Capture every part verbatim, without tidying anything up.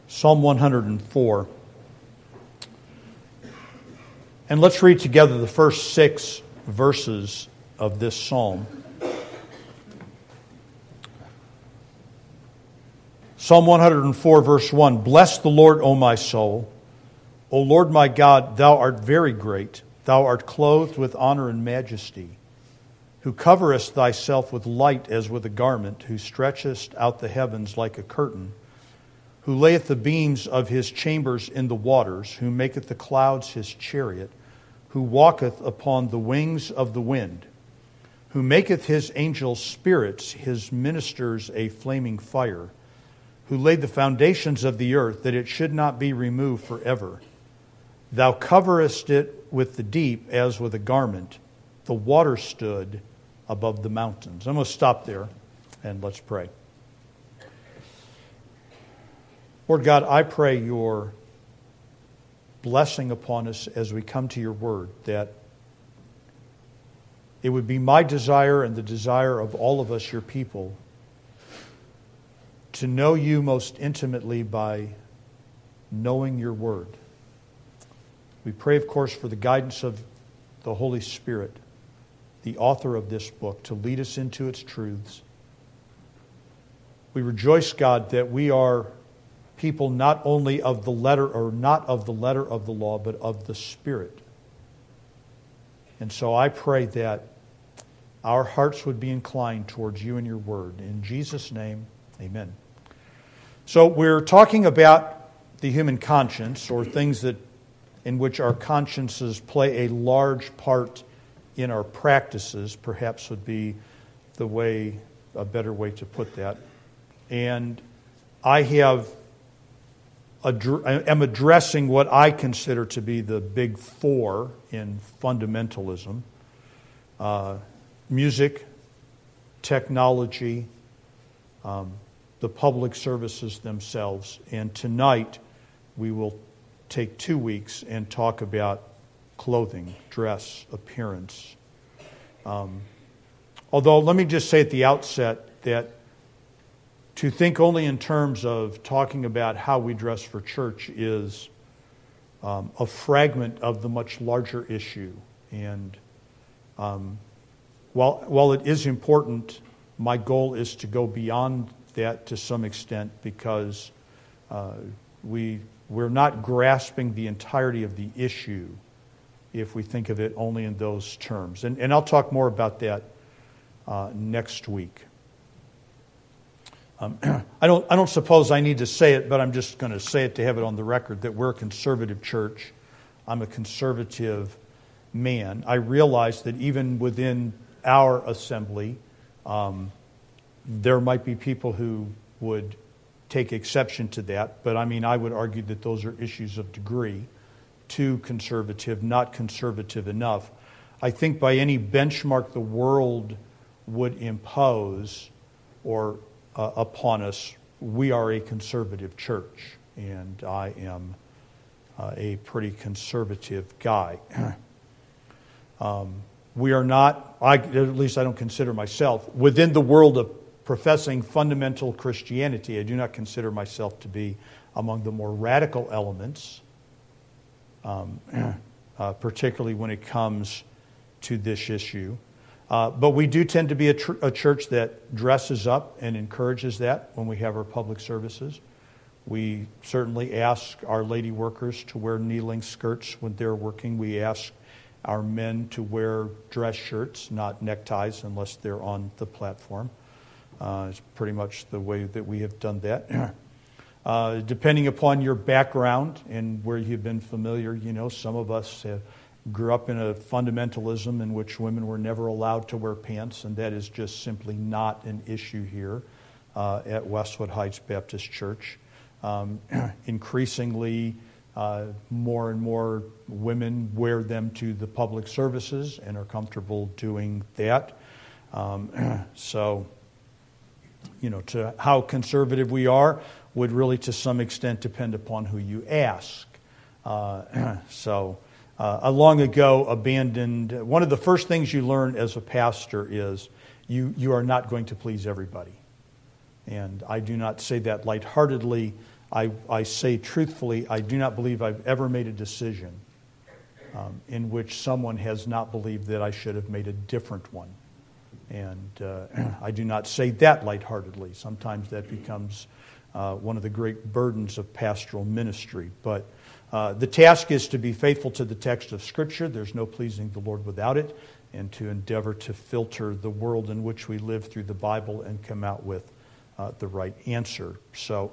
Psalm one hundred four. And let's read together the first six verses of this psalm. Psalm one hundred four, verse one. Bless the Lord, O my soul. O Lord my God, thou art very great. Thou art clothed with honor and majesty, who coverest thyself with light as with a garment, who stretchest out the heavens like a curtain, who layeth the beams of his chambers in the waters, who maketh the clouds his chariot, who walketh upon the wings of the wind, who maketh his angels spirits, his ministers a flaming fire, who laid the foundations of the earth, that it should not be removed forever. Thou coverest it with the deep as with a garment. The water stood above the mountains. I'm going to stop there and let's pray. Lord God, I pray your blessing upon us as we come to your word, that it would be my desire and the desire of all of us, your people, to know you most intimately by knowing your word. We pray, of course, for the guidance of the Holy Spirit, the author of this book, to lead us into its truths. We rejoice, God, that we are people not only of the letter, or not of the letter of the law, but of the Spirit. And so I pray that our hearts would be inclined towards you and your word. In Jesus' name, amen. So we're talking about the human conscience, or things that in which our consciences play a large part in our practices, perhaps would be the way, a better way to put that. And I have am addressing what I consider to be the big four in fundamentalism: uh, music, technology, um, the public services themselves. And tonight we will take two weeks and talk about clothing, dress, appearance. Um, although, let me just say at the outset that to think only in terms of talking about how we dress for church is um, a fragment of the much larger issue. And um, while, while it is important, my goal is to go beyond that to some extent, because uh, we, we're not grasping the entirety of the issue if we think of it only in those terms. And, and I'll talk more about that uh, next week. Um, I don't I don't suppose I need to say it, but I'm just going to say it to have it on the record that we're a conservative church. I'm a conservative man. I realize that even within our assembly, um, there might be people who would take exception to that, but I mean, I would argue that those are issues of degree. Too conservative, not conservative enough. I think by any benchmark the world would impose or uh, upon us, we are a conservative church, and I am uh, a pretty conservative guy. um, we are not, I, at least I don't consider myself, within the world of professing fundamental Christianity, I do not consider myself to be among the more radical elements, um, uh, particularly when it comes to this issue. Uh, but we do tend to be a, tr- a church that dresses up and encourages that when we have our public services. We certainly ask our lady workers to wear knee-length skirts when they're working. We ask our men to wear dress shirts, not neckties, unless they're on the platform. Uh, it's pretty much the way that we have done that. uh, depending upon your background and where you've been familiar, you know, some of us have grew up in a fundamentalism in which women were never allowed to wear pants, and that is just simply not an issue here uh, at Westwood Heights Baptist Church. Um, increasingly, uh, more and more women wear them to the public services and are comfortable doing that. Um, so, you know, to how conservative we are would really to some extent depend upon who you ask. Uh, so... Uh, I long ago abandoned, one of the first things you learn as a pastor is you, you are not going to please everybody. And I do not say that lightheartedly. I, I say truthfully, I do not believe I've ever made a decision um, in which someone has not believed that I should have made a different one. And uh, I do not say that lightheartedly. Sometimes that becomes uh, one of the great burdens of pastoral ministry. But uh, the task is to be faithful to the text of Scripture. There's no pleasing the Lord without it. And to endeavor to filter the world in which we live through the Bible and come out with uh, the right answer. So,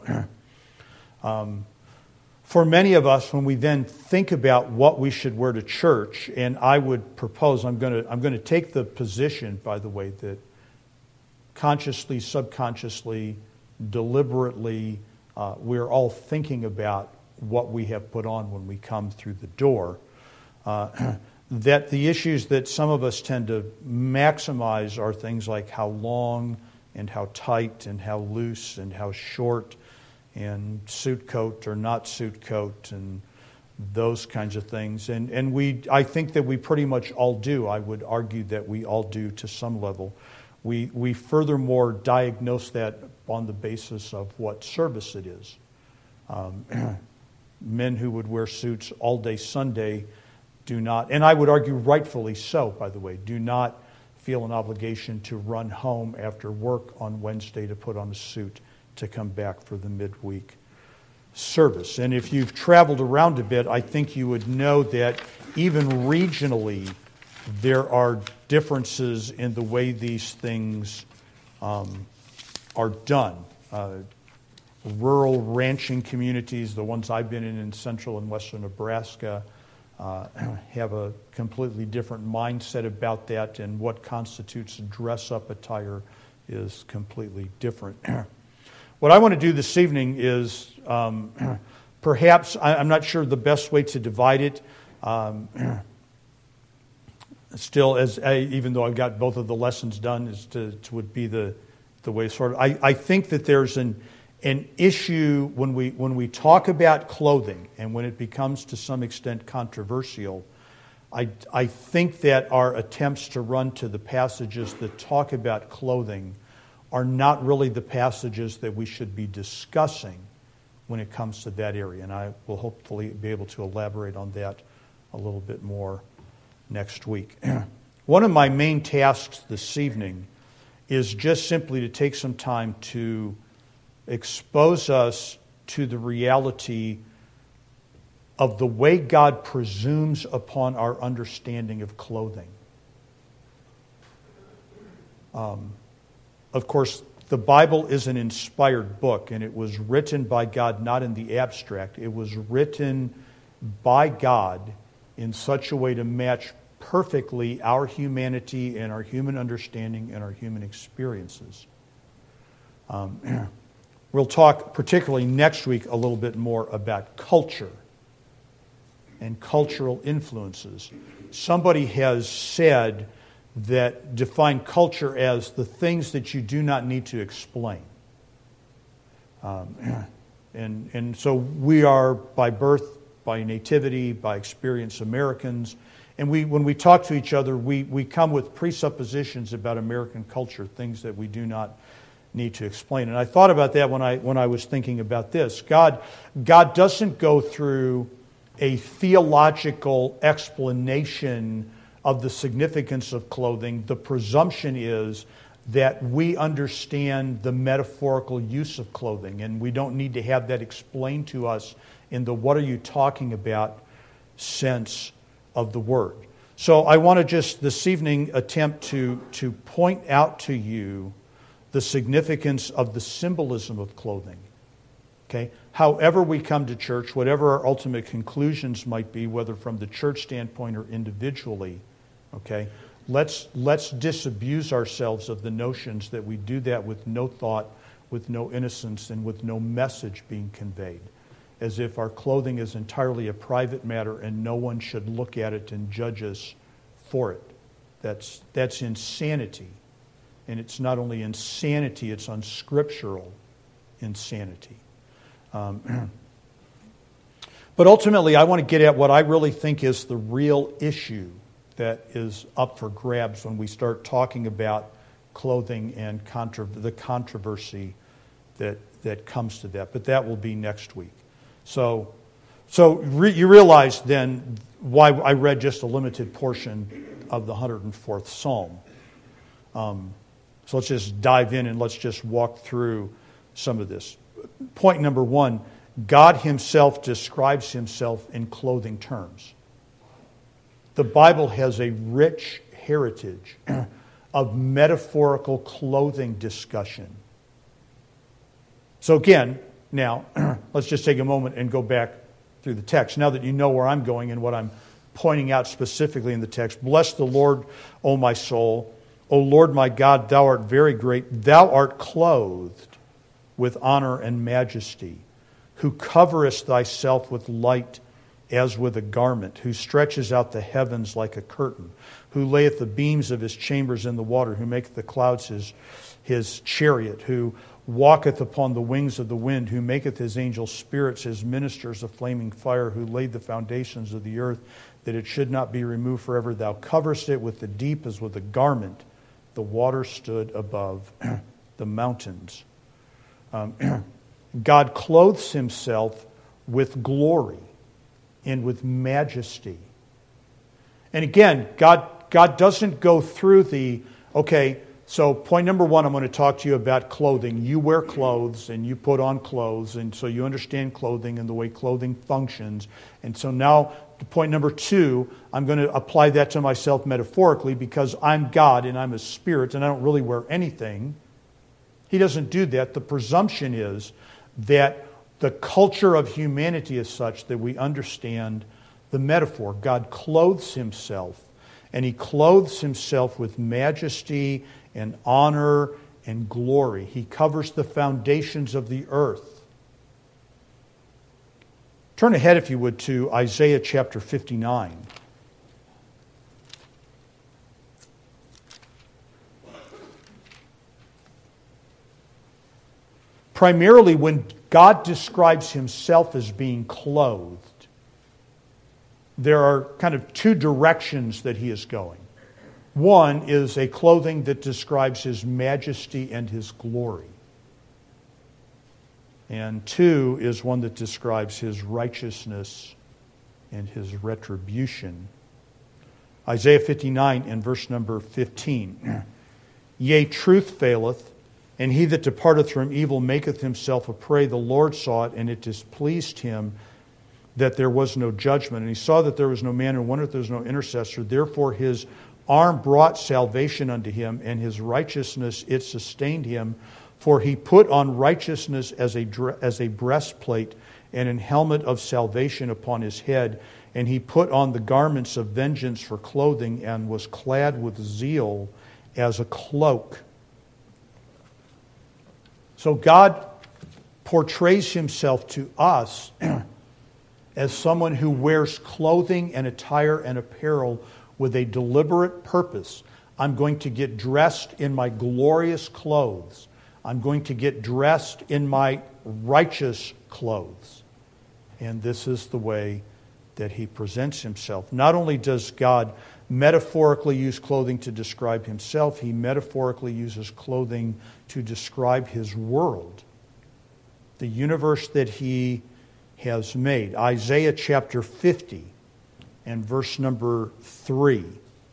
um, for many of us, when we then think about what we should wear to church, and I would propose, I'm going to I'm going to take the position, by the way, that consciously, subconsciously, deliberately, uh, we're all thinking about what we have put on when we come through the door. Uh, that the issues that some of us tend to maximize are things like how long and how tight and how loose and how short and suit coat or not suit coat and those kinds of things. And and we I think that we pretty much all do. I would argue that we all do to some level. We we furthermore diagnose that on the basis of what service it is. Um, men who would wear suits all day Sunday do not, and I would argue rightfully so, by the way, do not feel an obligation to run home after work on Wednesday to put on a suit to come back for the midweek service. And if you've traveled around a bit, I think you would know that even regionally, there are differences in the way these things um, are done. Uh, rural ranching communities, the ones I've been in in central and western Nebraska, uh, have a completely different mindset about that, and what constitutes dress-up attire is completely different. What I want to do this evening is um, perhaps, I'm not sure the best way to divide it. Um, still, as I, even though I've got both of the lessons done, is to, to would be the the way sort of. I, I think that there's an an issue when we when we talk about clothing, and when it becomes to some extent controversial. I I think that our attempts to run to the passages that talk about clothing are not really the passages that we should be discussing when it comes to that area. And I will hopefully be able to elaborate on that a little bit more next week. One of my main tasks this evening is just simply to take some time to expose us to the reality of the way God presumes upon our understanding of clothing. Um, Of course, the Bible is an inspired book, and it was written by God not in the abstract. It was written by God in such a way to match perfectly our humanity and our human understanding and our human experiences. Um, we'll talk particularly next week a little bit more about culture and cultural influences. Somebody has said that define culture as the things that you do not need to explain. Um, and, and so we are by birth, by nativity, by experience Americans. And we, when we talk to each other, we, we come with presuppositions about American culture, things that we do not need to explain. And I thought about that when I, when I was thinking about this. God, God doesn't go through a theological explanation of the significance of clothing. The presumption is that we understand the metaphorical use of clothing, and we don't need to have that explained to us in the what are you talking about sense of the word. So I want to just this evening attempt to, to point out to you the significance of the symbolism of clothing. Okay? However we come to church, whatever our ultimate conclusions might be, whether from the church standpoint or individually, okay, let's let's disabuse ourselves of the notions that we do that with no thought, with no innocence, and with no message being conveyed, as if our clothing is entirely a private matter and no one should look at it and judge us for it. That's that's insanity. And it's not only insanity, it's unscriptural insanity. Um, but ultimately, I want to get at what I really think is the real issue that is up for grabs when we start talking about clothing and contro- the controversy that, that comes to that. But that will be next week. So, so re, you realize then why I read just a limited portion of the one hundred fourth Psalm. Um, so let's just dive in and let's just walk through some of this. Point number one, God himself describes himself in clothing terms. The Bible has a rich heritage of metaphorical clothing discussion. So again, now, let's just take a moment and go back through the text. Now that you know where I'm going and what I'm pointing out specifically in the text. Bless the Lord, O my soul. O Lord my God, thou art very great. Thou art clothed with honor and majesty, who coverest thyself with light as with a garment, who stretches out the heavens like a curtain, who layeth the beams of his chambers in the water, who maketh the clouds his, his chariot, who walketh upon the wings of the wind, who maketh his angels spirits, his ministers a flaming fire, who laid the foundations of the earth, that it should not be removed forever. Thou coverest it with the deep as with a garment. The water stood above the mountains. Um, God clothes himself with glory and with majesty. And again, God, God doesn't go through the, okay, so point number one, I'm going to talk to you about clothing. You wear clothes and you put on clothes, and so you understand clothing and the way clothing functions. And so now, point number two, I'm going to apply that to myself metaphorically because I'm God and I'm a spirit and I don't really wear anything. He doesn't do that. The presumption is that the culture of humanity is such that we understand the metaphor. God clothes himself, and he clothes himself with majesty and honor and glory. He covers the foundations of the earth. Turn ahead, if you would, to Isaiah chapter fifty-nine. Primarily, when God describes himself as being clothed, there are kind of two directions that he is going. One is a clothing that describes his majesty and his glory. And two is one that describes his righteousness and his retribution. Isaiah fifty-nine and verse number fifteen. Yea, truth faileth, and he that departeth from evil maketh himself a prey. The Lord saw it, and it displeased him that there was no judgment. And he saw that there was no man, and wondered there was no intercessor. Therefore his arm brought salvation unto him, and his righteousness it sustained him. For he put on righteousness as a, as a breastplate, and an helmet of salvation upon his head. And he put on the garments of vengeance for clothing, and was clad with zeal as a cloak. So God portrays himself to us as someone who wears clothing and attire and apparel with a deliberate purpose. I'm going to get dressed in my glorious clothes. I'm going to get dressed in my righteous clothes. And this is the way that he presents himself. Not only does God metaphorically use clothing to describe himself, he metaphorically uses clothing to describe his world, the universe that he has made. Isaiah chapter fifty and verse number three.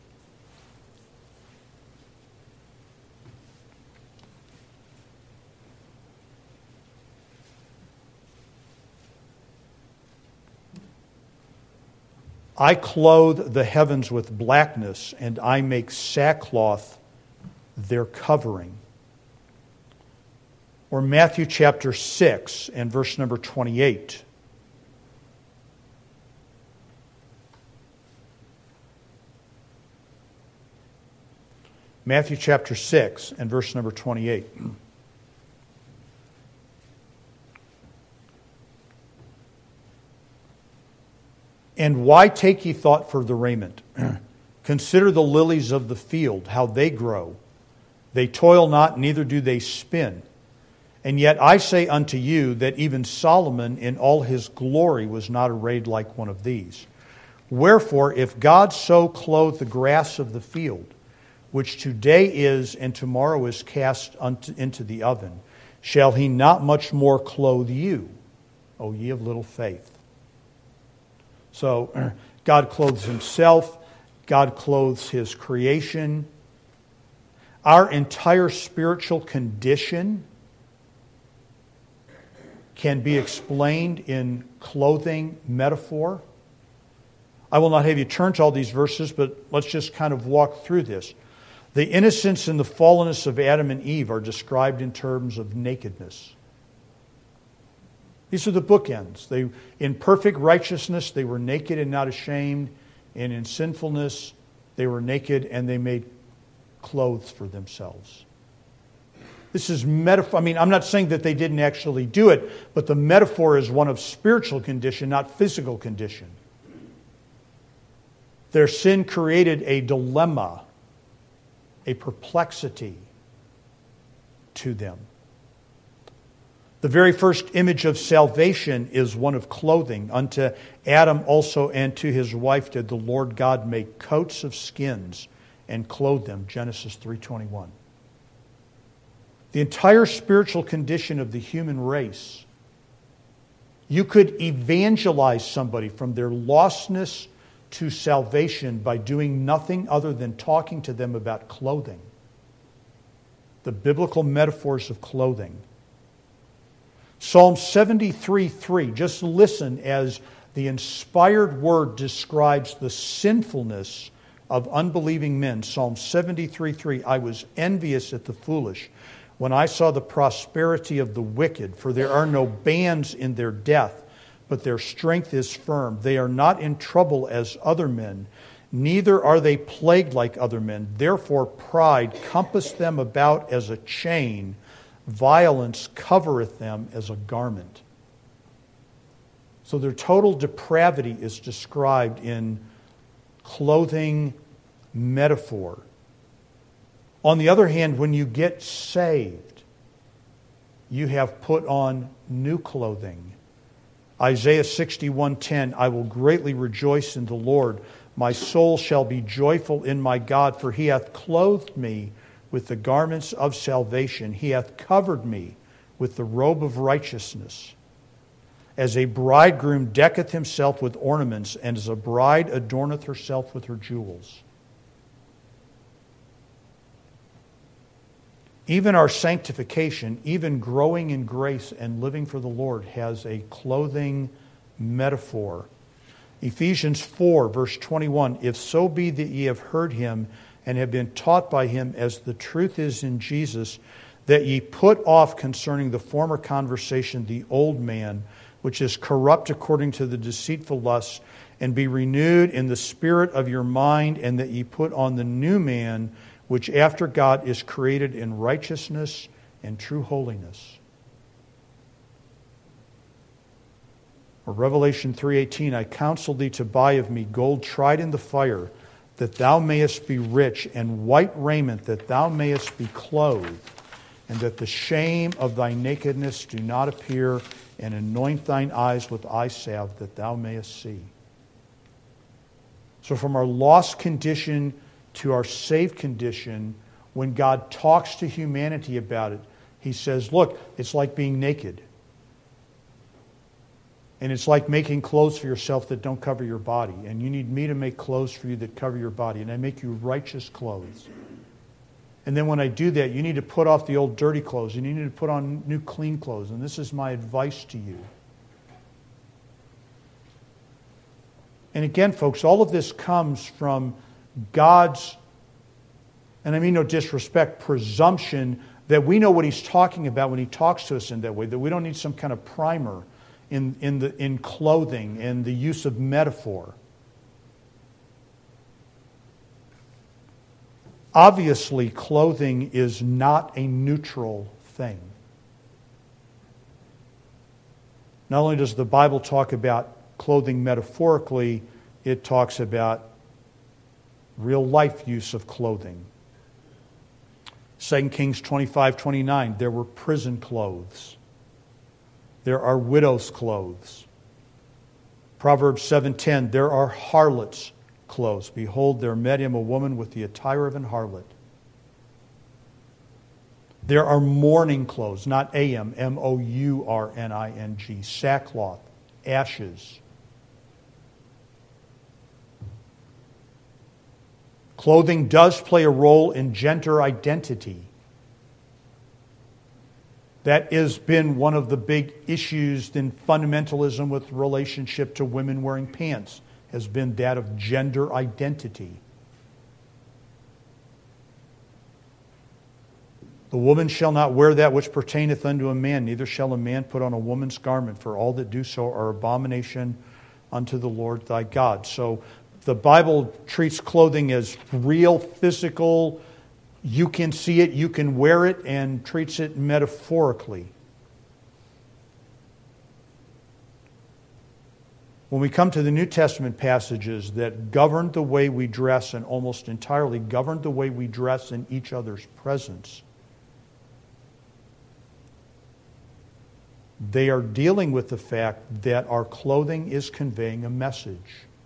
I clothe the heavens with blackness, and I make sackcloth their covering. Or Matthew chapter six and verse number twenty-eight. Matthew chapter six and verse number twenty-eight. And why take ye thought for the raiment? Consider the lilies of the field, how they grow. They toil not, neither do they spin. And yet I say unto you that even Solomon in all his glory was not arrayed like one of these. Wherefore, if God so clothe the grass of the field, which today is and tomorrow is cast into the oven, shall he not much more clothe you, O ye of little faith? So God clothes himself. God clothes his creation. Our entire spiritual condition can be explained in clothing metaphor. I will not have you turn to all these verses, but let's just kind of walk through this. The innocence and the fallenness of Adam and Eve are described in terms of nakedness. These are the bookends. They, in perfect righteousness, they were naked and not ashamed. And in sinfulness, they were naked and they made clothes for themselves. This is metaphor. I mean, I'm not saying that they didn't actually do it, but the metaphor is one of spiritual condition, not physical condition. Their sin created a dilemma, a perplexity to them. The very first image of salvation is one of clothing. Unto Adam also and to his wife did the Lord God make coats of skins and clothe them. Genesis three twenty-one. The entire spiritual condition of the human race. You could evangelize somebody from their lostness to salvation by doing nothing other than talking to them about clothing. The biblical metaphors of clothing. Psalm seventy-three three, just listen as the inspired word describes the sinfulness of unbelieving men. Psalm seventy-three three, I was envious at the foolish when I saw the prosperity of the wicked, for there are no bands in their death, but their strength is firm. They are not in trouble as other men, neither are they plagued like other men. Therefore pride compassed them about as a chain, violence covereth them as a garment. So their total depravity is described in clothing metaphor. On the other hand, when you get saved, you have put on new clothing. Isaiah sixty-one ten, I will greatly rejoice in the Lord. My soul shall be joyful in my God, for he hath clothed me with the garments of salvation. He hath covered me with the robe of righteousness. As a bridegroom decketh himself with ornaments, and as a bride adorneth herself with her jewels. Even our sanctification, even growing in grace and living for the Lord, has a clothing metaphor. Ephesians four, verse twenty-one, if so be that ye have heard him and have been taught by him as the truth is in Jesus, that ye put off concerning the former conversation the old man, which is corrupt according to the deceitful lusts, and be renewed in the spirit of your mind, and that ye put on the new man, which after God is created in righteousness and true holiness. Or Revelation three eighteen, I counsel thee to buy of me gold tried in the fire, that thou mayest be rich, and white raiment, that thou mayest be clothed, and that the shame of thy nakedness do not appear, and anoint thine eyes with eye salve, that thou mayest see. So from our lost condition to our saved condition, when God talks to humanity about it, he says, look, it's like being naked. And it's like making clothes for yourself that don't cover your body. And you need me to make clothes for you that cover your body. And I make you righteous clothes. And then when I do that, you need to put off the old dirty clothes. And you need to put on new clean clothes. And this is my advice to you. And again, folks, all of this comes from God's, and I mean no disrespect, presumption that we know what he's talking about when he talks to us in that way, that we don't need some kind of primer in, in, the, in clothing and the use of metaphor. Obviously, clothing is not a neutral thing. Not only does the Bible talk about clothing metaphorically, it talks about real life use of clothing. Second Kings twenty-five twenty-nine, there were prison clothes. There are widows' clothes. Proverbs seven ten, there are harlots' clothes. Behold, there met him a woman with the attire of an harlot. There are mourning clothes, not A M, M O U R N I N G, sackcloth, ashes. Clothing does play a role in gender identity. That has been one of the big issues in fundamentalism with relationship to women wearing pants, has been that of gender identity. The woman shall not wear that which pertaineth unto a man, neither shall a man put on a woman's garment, for all that do so are abomination unto the Lord thy God. So the Bible treats clothing as real, physical. You can see it, you can wear it, and treats it metaphorically. When we come to the New Testament passages that govern the way we dress and almost entirely govern the way we dress in each other's presence, they are dealing with the fact that our clothing is conveying a message.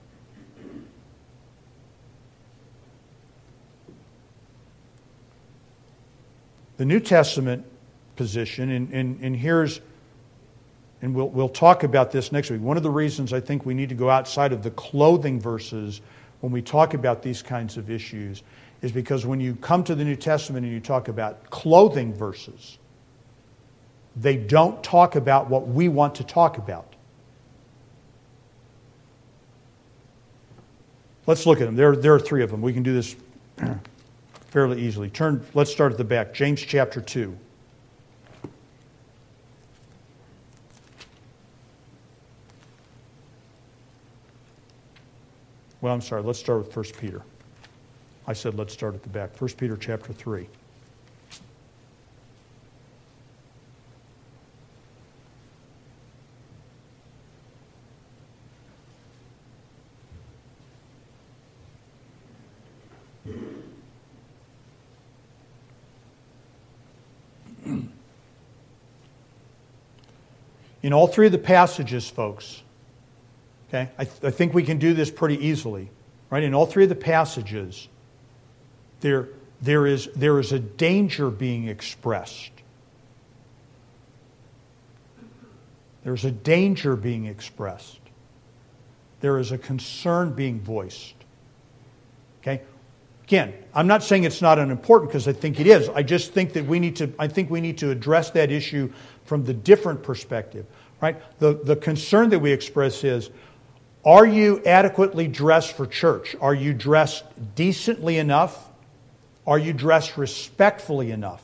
The New Testament position, and, and, and here's, and we'll, we'll talk about this next week. One of the reasons I think we need to go outside of the clothing verses when we talk about these kinds of issues is because when you come to the New Testament and you talk about clothing verses, they don't talk about what we want to talk about. Let's look at them. There, there are three of them. We can do this fairly easily. Turn. Let's start at the back. James chapter two. Well, I'm sorry. Let's start with First Peter. I said let's start at the back. First Peter chapter three. In all three of the passages, folks, okay, I, th- I think we can do this pretty easily, right? In all three of the passages, there, there is, there is a danger being expressed. There's a danger being expressed. There is a concern being voiced. Okay? Again, I'm not saying it's not unimportant because I think it is. I just think that we need to, I think we need to address that issue from the different perspective, right? The, the concern that we express is, are you adequately dressed for church? Are you dressed decently enough? Are you dressed respectfully enough?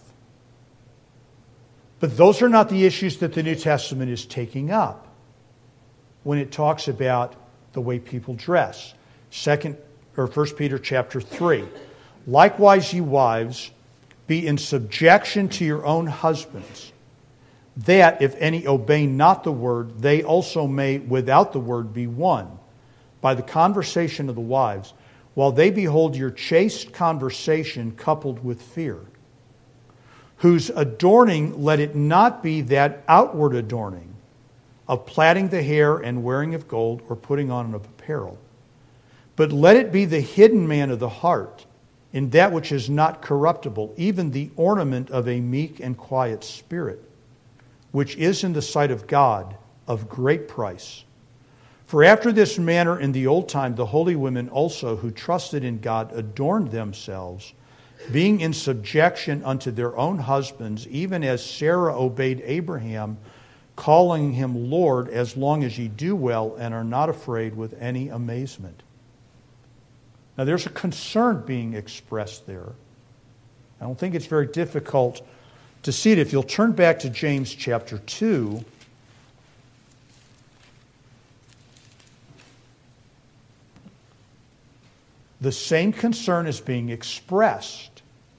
But those are not the issues that the New Testament is taking up when it talks about the way people dress. Second or First Peter chapter three. Likewise, ye wives, be in subjection to your own husbands, that if any obey not the word, they also may without the word be won by the conversation of the wives, while they behold your chaste conversation coupled with fear, whose adorning let it not be that outward adorning of plaiting the hair and wearing of gold or putting on of apparel, but let it be the hidden man of the heart, in that which is not corruptible, even the ornament of a meek and quiet spirit, which is in the sight of God of great price. For after this manner in the old time the holy women also who trusted in God adorned themselves, being in subjection unto their own husbands, even as Sarah obeyed Abraham, calling him Lord, as long as ye do well and are not afraid with any amazement. Now there's a concern being expressed there. I don't think it's very difficult to see it. If you'll turn back to James chapter two, the same concern is being expressed.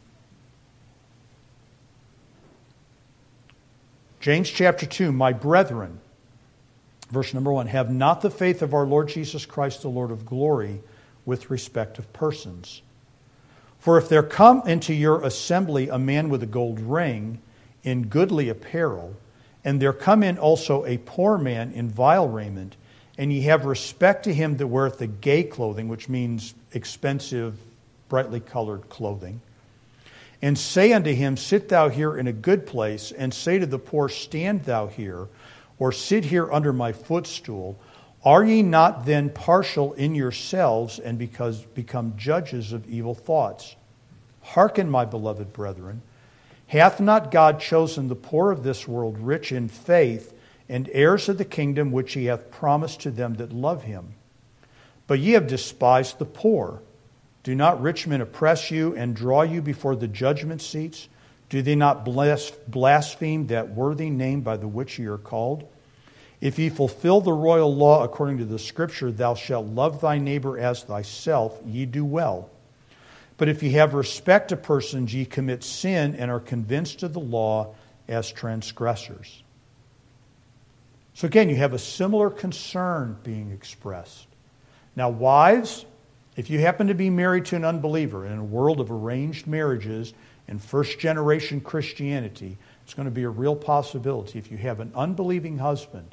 James chapter two, my brethren, verse number one, have not the faith of our Lord Jesus Christ, the Lord of glory, with respect of persons. For if there come into your assembly a man with a gold ring in goodly apparel, and there come in also a poor man in vile raiment, and ye have respect to him that weareth the gay clothing, which means expensive, brightly colored clothing, And say unto him, sit thou here in a good place, and say to the poor, stand thou here, or sit here under my footstool. Are ye not then partial in yourselves, and because become judges of evil thoughts? Hearken, my beloved brethren, hath not God chosen the poor of this world rich in faith, and heirs of the kingdom which he hath promised to them that love him? But ye have despised the poor. Do not rich men oppress you and draw you before the judgment seats? Do they not blaspheme that worthy name by the which ye are called? If ye fulfill the royal law according to the Scripture, thou shalt love thy neighbor as thyself, ye do well. But if ye have respect to persons, ye commit sin and are convinced of the law as transgressors. So again, you have a similar concern being expressed. Now, wives, if you happen to be married to an unbeliever in a world of arranged marriages and first-generation Christianity, it's going to be a real possibility. If you have an unbelieving husband,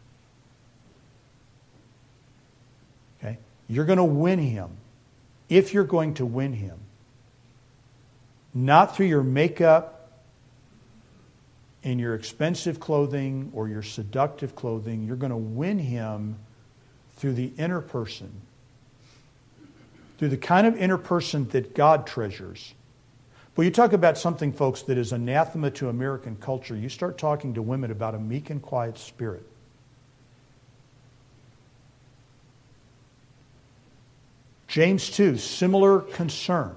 okay, you're going to win him. If you're going to win him, not through your makeup and your expensive clothing or your seductive clothing, you're going to win him through the inner person. Through the kind of inner person that God treasures. Well, you talk about something, folks, that is anathema to American culture. You start talking to women about a meek and quiet spirit. James two, similar concern.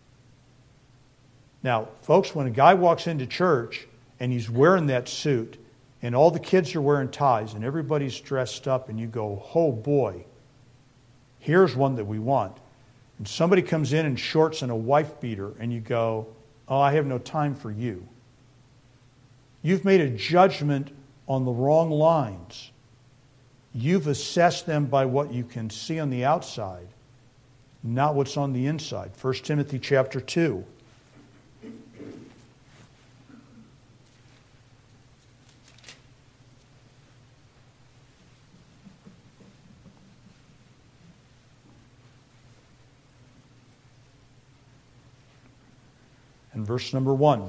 Now, folks, when a guy walks into church and he's wearing that suit and all the kids are wearing ties and everybody's dressed up and you go, oh boy, here's one that we want. And somebody comes in in shorts and a wife beater, and you go, oh, I have no time for you. You've made a judgment on the wrong lines. You've assessed them by what you can see on the outside, not what's on the inside. First Timothy chapter two. And verse number one.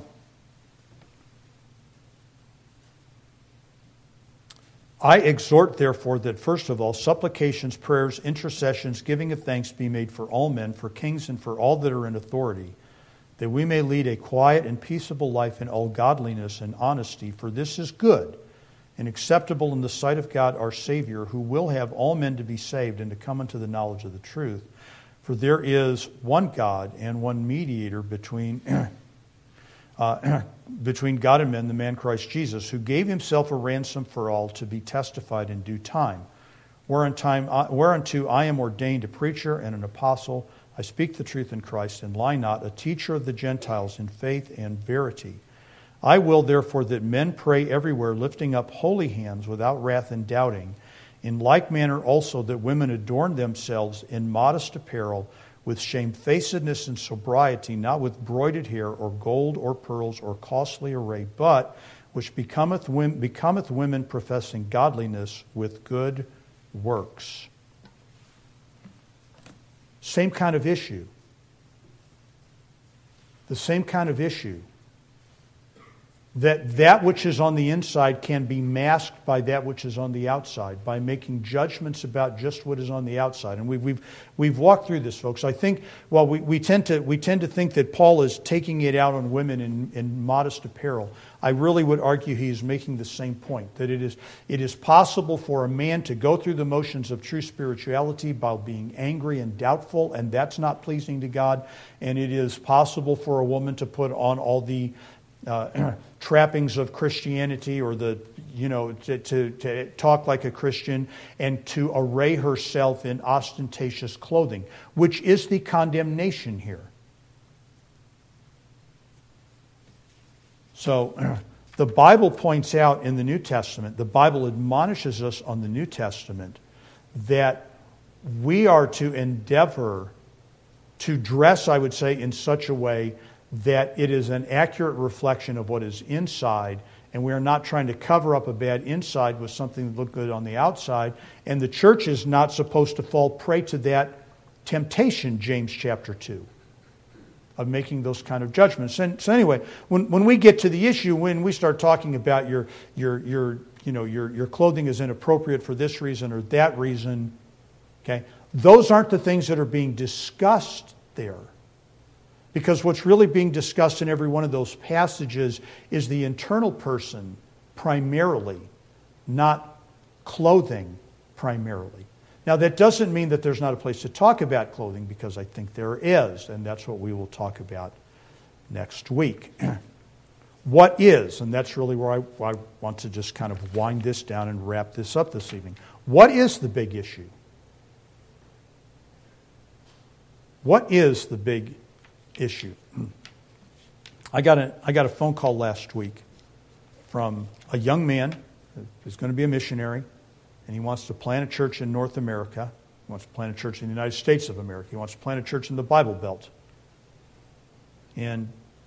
I exhort, therefore, that first of all, supplications, prayers, intercessions, giving of thanks be made for all men, for kings, and for all that are in authority, that we may lead a quiet and peaceable life in all godliness and honesty. For this is good and acceptable in the sight of God our Savior, who will have all men to be saved and to come unto the knowledge of the truth. For there is one God and one mediator between, uh, between God and men, the man Christ Jesus, who gave himself a ransom for all to be testified in due time. Whereunto I am ordained a preacher and an apostle. I speak the truth in Christ and lie not, a teacher of the Gentiles in faith and verity. I will therefore that men pray everywhere, lifting up holy hands without wrath and doubting. In like manner also that women adorn themselves in modest apparel, with shamefacedness and sobriety, not with broided hair or gold or pearls or costly array, but which becometh women, becometh women professing godliness with good works. Same kind of issue. The same kind of issue. That that which is on the inside can be masked by that which is on the outside, by making judgments about just what is on the outside. And we've we've, we've walked through this, folks. I think, well, we, we tend to we tend to think that Paul is taking it out on women in, in modest apparel. I really would argue he is making the same point, that it is it is possible for a man to go through the motions of true spirituality by being angry and doubtful, and that's not pleasing to God. And it is possible for a woman to put on all the Uh, trappings of Christianity, or the, you know, to, to, to talk like a Christian and to array herself in ostentatious clothing, which is the condemnation here. So the Bible points out in the New Testament, the Bible admonishes us on the New Testament that we are to endeavor to dress, I would say, in such a way that it is an accurate reflection of what is inside, and we are not trying to cover up a bad inside with something that looks good on the outside. And the church is not supposed to fall prey to that temptation, James chapter two. of making those kind of judgments. And so anyway, when, when we get to the issue, when we start talking about your your your you know your your clothing is inappropriate for this reason or that reason, okay, those aren't the things that are being discussed there. Because what's really being discussed in every one of those passages is the internal person primarily, not clothing primarily. Now, that doesn't mean that there's not a place to talk about clothing, because I think there is, and that's what we will talk about next week. What is, and that's really where I, I want to just kind of wind this down and wrap this up this evening. What is the big issue? What is the big issue? I got a I got a phone call last week from a young man who's going to be a missionary, and he wants to plant a church in North America. He wants to plant a church in the United States of America. He wants to plant a church in the Bible Belt. And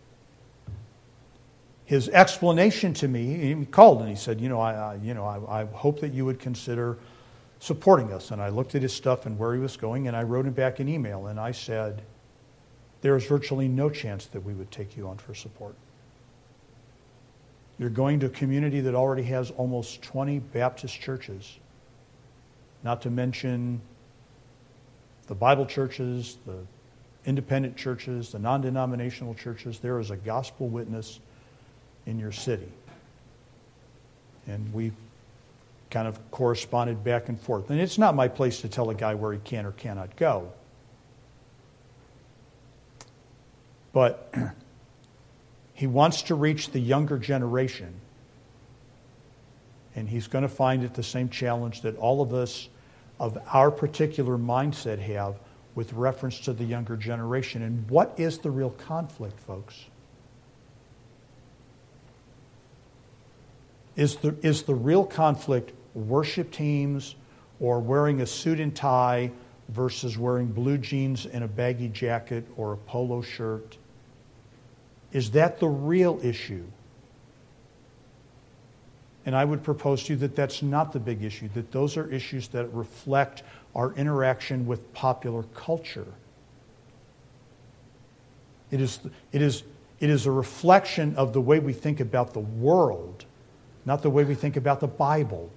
his explanation to me, he called and he said, you know, I, I you know, I, I hope that you would consider supporting us. And I looked at his stuff and where he was going, and I wrote him back an email, and I said, there is virtually no chance that we would take you on for support. You're going to a community that already has almost twenty Baptist churches, not to mention the Bible churches, the independent churches, the non-denominational churches. There is a gospel witness in your city. And we kind of corresponded back and forth. And it's not my place to tell a guy where he can or cannot go. But he wants to reach the younger generation. And he's going to find it the same challenge that all of us of our particular mindset have with reference to the younger generation. And what is the real conflict, folks? Is the, is the real conflict worship teams or wearing a suit and tie versus wearing blue jeans and a baggy jacket or a polo shirt? Is that the real issue? And I would propose to you that that's not the big issue, that those are issues that reflect our interaction with popular culture. It is, it is, it is a reflection of the way we think about the world, not the way we think about the Bible.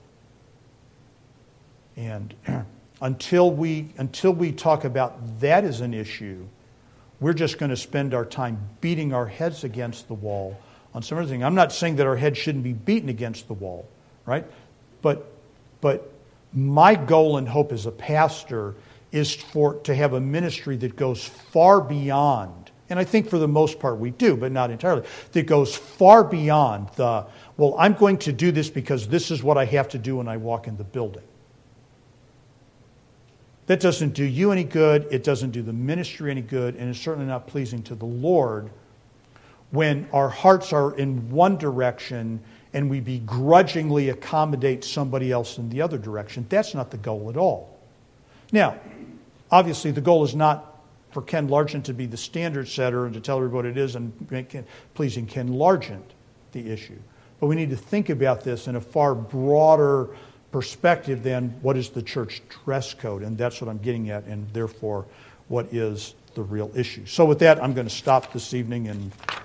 And until we, until we talk about that as an issue, we're just going to spend our time beating our heads against the wall on some other thing. I'm not saying that our heads shouldn't be beaten against the wall, right? But, but my goal and hope as a pastor is for to have a ministry that goes far beyond, and I think for the most part we do, but not entirely, that goes far beyond the, well, I'm going to do this because this is what I have to do when I walk in the building. That doesn't do you any good. It doesn't do the ministry any good. And it's certainly not pleasing to the Lord when our hearts are in one direction and we begrudgingly accommodate somebody else in the other direction. That's not the goal at all. Now, obviously the goal is not for Ken Largent to be the standard setter and to tell everybody what it is and make it pleasing Ken Largent the issue. But we need to think about this in a far broader perspective than what is the church dress code, and that's what I'm getting at, and therefore what is the real issue. So with that, I'm going to stop this evening and